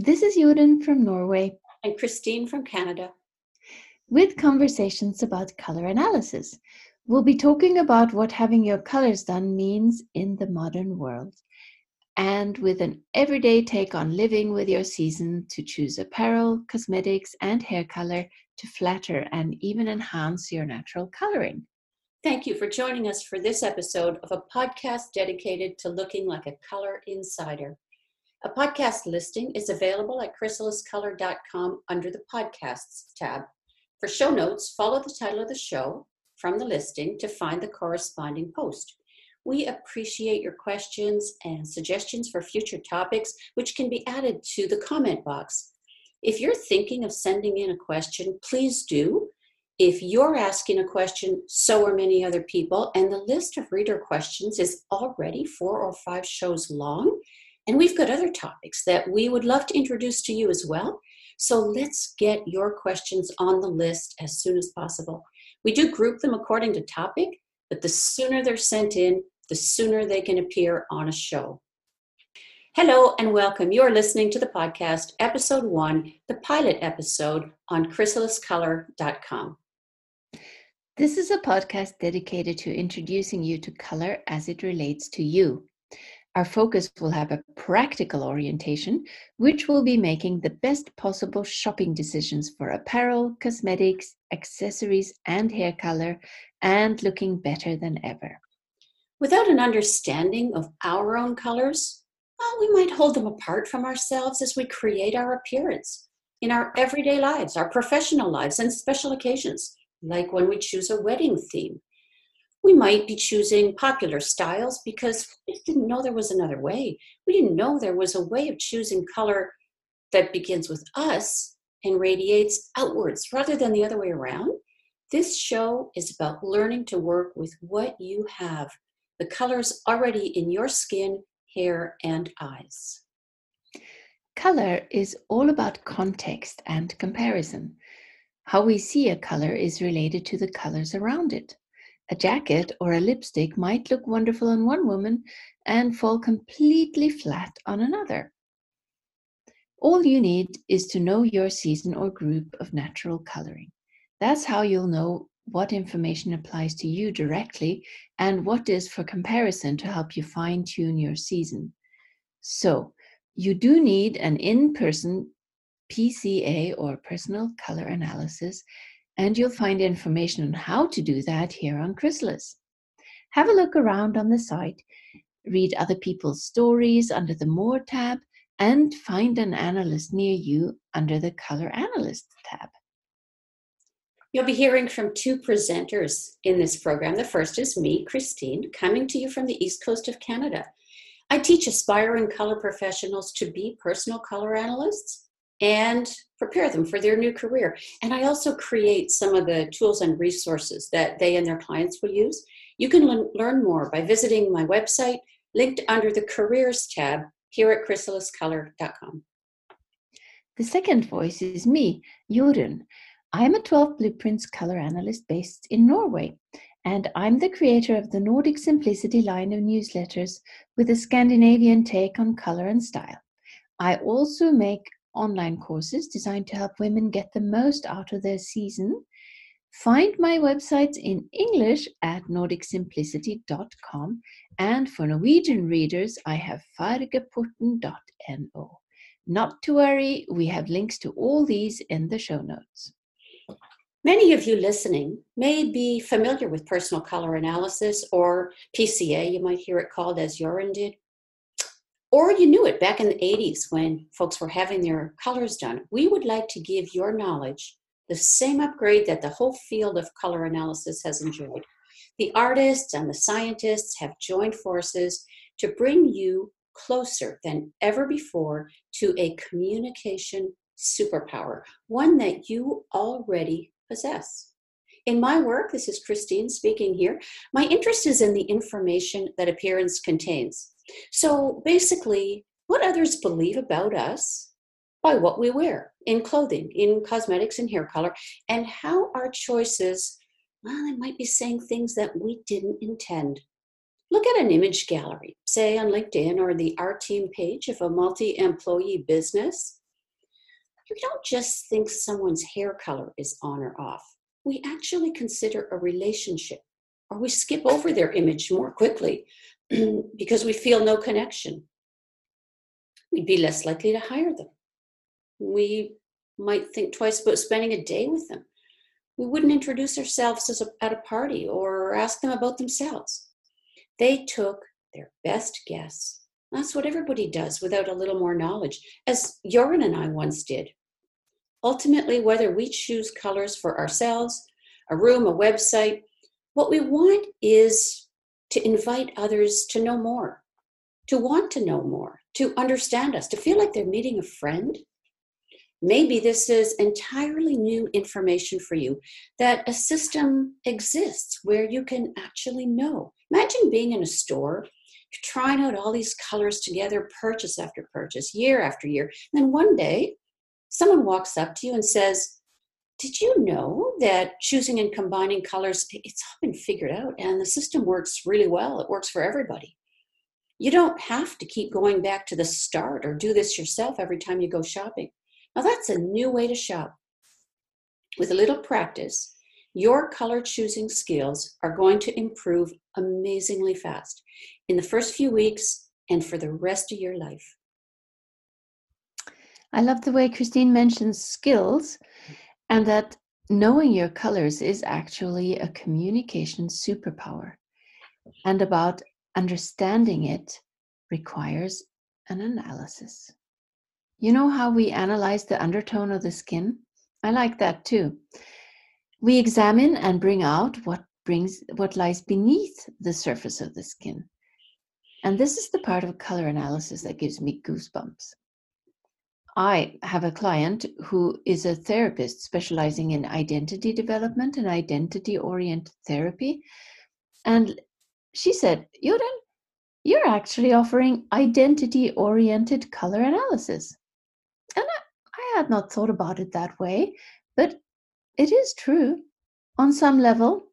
This is Jordan from Norway and Christine from Canada with conversations about color analysis. We'll be talking about what having your colors done means in the modern world, and with an everyday take on living with your season to choose apparel, cosmetics, and hair color to flatter and even enhance your natural coloring. Thank you for joining us for this episode of a podcast dedicated to looking like a color insider. A podcast listing is available at chrysaliscolor.com under the Podcasts tab. For show notes, follow the title of the show from the listing to find the corresponding post. We appreciate your questions and suggestions for future topics, which can be added to the comment box. If you're thinking of sending in a question, please do. If you're asking a question, so are many other people, and the list of reader questions is already 4 or 5 shows long. And we've got other topics that we would love to introduce to you as well. So let's get your questions on the list as soon as possible. We do group them according to topic, but the sooner they're sent in, the sooner they can appear on a show. Hello and welcome. You are listening to the podcast, episode 1, the pilot episode on chrysaliscolor.com. This is a podcast dedicated to introducing you to color as it relates to you. Our focus will have a practical orientation, which will be making the best possible shopping decisions for apparel, cosmetics, accessories, and hair color, and looking better than ever. Without an understanding of our own colors, we might hold them apart from ourselves as we create our appearance in our everyday lives, our professional lives, and special occasions, like when we choose a wedding theme. We might be choosing popular styles because we didn't know there was another way. We didn't know there was a way of choosing color that begins with us and radiates outwards rather than the other way around. This show is about learning to work with what you have, the colors already in your skin, hair, and eyes. Color is all about context and comparison. How we see a color is related to the colors around it. A jacket or a lipstick might look wonderful on one woman and fall completely flat on another. All you need is to know your season or group of natural coloring. That's how you'll know what information applies to you directly and what is for comparison to help you fine-tune your season. So, you do need an in-person PCA or personal color analysis, and you'll find information on how to do that here on Chrysalis. Have a look around on the site, read other people's stories under the More tab, and find an analyst near you under the Color Analyst tab. You'll be hearing from 2 presenters in this program. The first is me, Christine, coming to you from the East Coast of Canada. I teach aspiring color professionals to be personal color analysts and prepare them for their new career. And I also create some of the tools and resources that they and their clients will use. You can learn more by visiting my website, linked under the Careers tab here at chrysaliscolor.com. The second voice is me, Jordan. I'm a 12 Blueprints color analyst based in Norway, and I'm the creator of the Nordic Simplicity line of newsletters with a Scandinavian take on color and style. I also make online courses designed to help women get the most out of their season. Find my websites in English at nordicsimplicity.com, and for Norwegian readers, I have fargeporten.no. Not to worry, we have links to all these in the show notes. Many of you listening may be familiar with personal color analysis, or PCA, you might hear it called, as Joran did. Or you knew it back in the 80s when folks were having their colors done. We would like to give your knowledge the same upgrade that the whole field of color analysis has enjoyed. The artists and the scientists have joined forces to bring you closer than ever before to a communication superpower, one that you already possess. In my work, this is Christine speaking here, my interest is in the information that appearance contains. So basically, what others believe about us by what we wear in clothing, in cosmetics and hair color, and how our choices, they might be saying things that we didn't intend. Look at an image gallery, say on LinkedIn or the Our Team page of a multi-employee business. We don't just think someone's hair color is on or off. We actually consider a relationship, or we skip over their image more quickly because we feel no connection. We'd be less likely to hire them. We might think twice about spending a day with them. We wouldn't introduce ourselves at a party or ask them about themselves. They took their best guess. That's what everybody does without a little more knowledge, as Joran and I once did. Ultimately, whether we choose colors for ourselves, a room, a website, what we want is to invite others to know more, to want to know more, to understand us, to feel like they're meeting a friend. Maybe this is entirely new information for you, that a system exists where you can actually know. Imagine being in a store, you're trying out all these colors together, purchase after purchase, year after year. And then one day, someone walks up to you and says, did you know that choosing and combining colors, it's all been figured out and the system works really well. It works for everybody. You don't have to keep going back to the start or do this yourself every time you go shopping. Now that's a new way to shop. With a little practice, your color choosing skills are going to improve amazingly fast in the first few weeks and for the rest of your life. I love the way Christine mentions skills, and that knowing your colors is actually a communication superpower. And about understanding it requires an analysis. You know how we analyze the undertone of the skin? I like that too. We examine and bring out what lies beneath the surface of the skin. And this is the part of color analysis that gives me goosebumps. I have a client who is a therapist specializing in identity development and identity-oriented therapy. And she said, Joran, you're actually offering identity-oriented color analysis. And I had not thought about it that way, but it is true. On some level,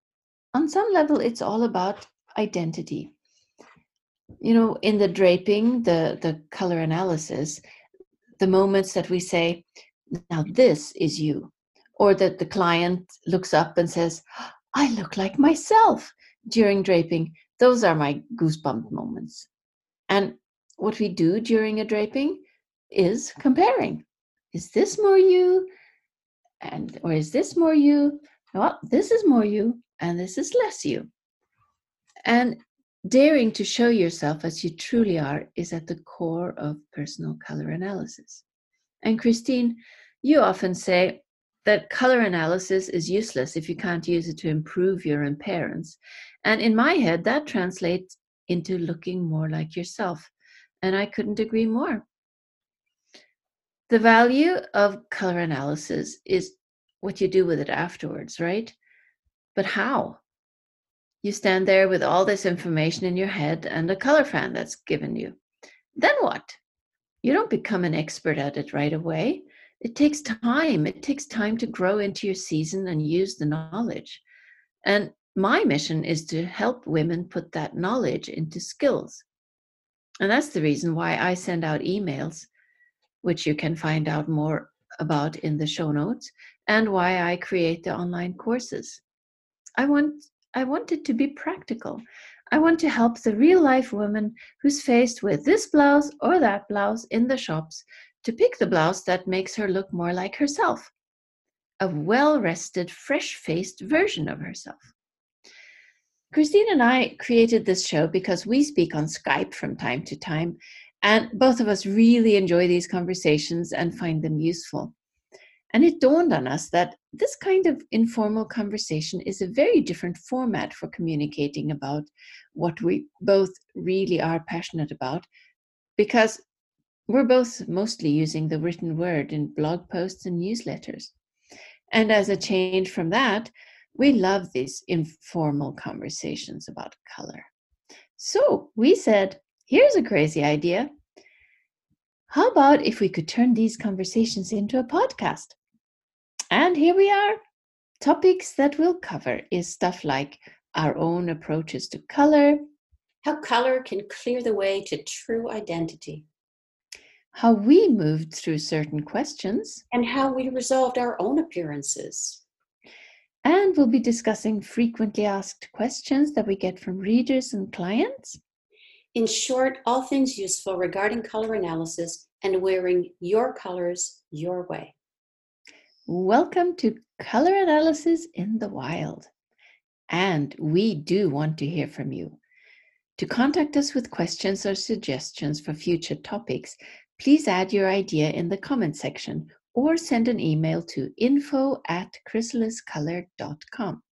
it's all about identity. You know, in the draping, the color analysis, the moments that we say, now this is you, or that the client looks up and says, I look like myself during draping, those are my goosebump moments. And what we do during a draping is comparing. Is this more you? Or is this more you? Well, this is more you, and this is less you. And daring to show yourself as you truly are is at the core of personal color analysis. And Christine, you often say that color analysis is useless if you can't use it to improve your appearance. And in my head, that translates into looking more like yourself. And I couldn't agree more. The value of color analysis is what you do with it afterwards, right? But how? You stand there with all this information in your head and a color fan that's given you. Then what? You don't become an expert at it right away. It takes time. It takes time to grow into your season and use the knowledge. And my mission is to help women put that knowledge into skills. And that's the reason why I send out emails, which you can find out more about in the show notes, and why I create the online courses. I want it to be practical. I want to help the real life woman who's faced with this blouse or that blouse in the shops to pick the blouse that makes her look more like herself, a well-rested, fresh-faced version of herself. Christine and I created this show because we speak on Skype from time to time, and both of us really enjoy these conversations and find them useful. And it dawned on us that this kind of informal conversation is a very different format for communicating about what we both really are passionate about, because we're both mostly using the written word in blog posts and newsletters. And as a change from that, we love these informal conversations about color. So we said, here's a crazy idea. How about if we could turn these conversations into a podcast? And here we are. Topics that we'll cover is stuff like our own approaches to color, how color can clear the way to true identity, how we moved through certain questions, and how we resolved our own appearances. and we'll be discussing frequently asked questions that we get from readers and clients. In short, all things useful regarding color analysis and wearing your colors your way. Welcome to Color Analysis in the Wild. And we do want to hear from you. To contact us with questions or suggestions for future topics, please add your idea in the comment section or send an email to info@chrysaliscolor.com.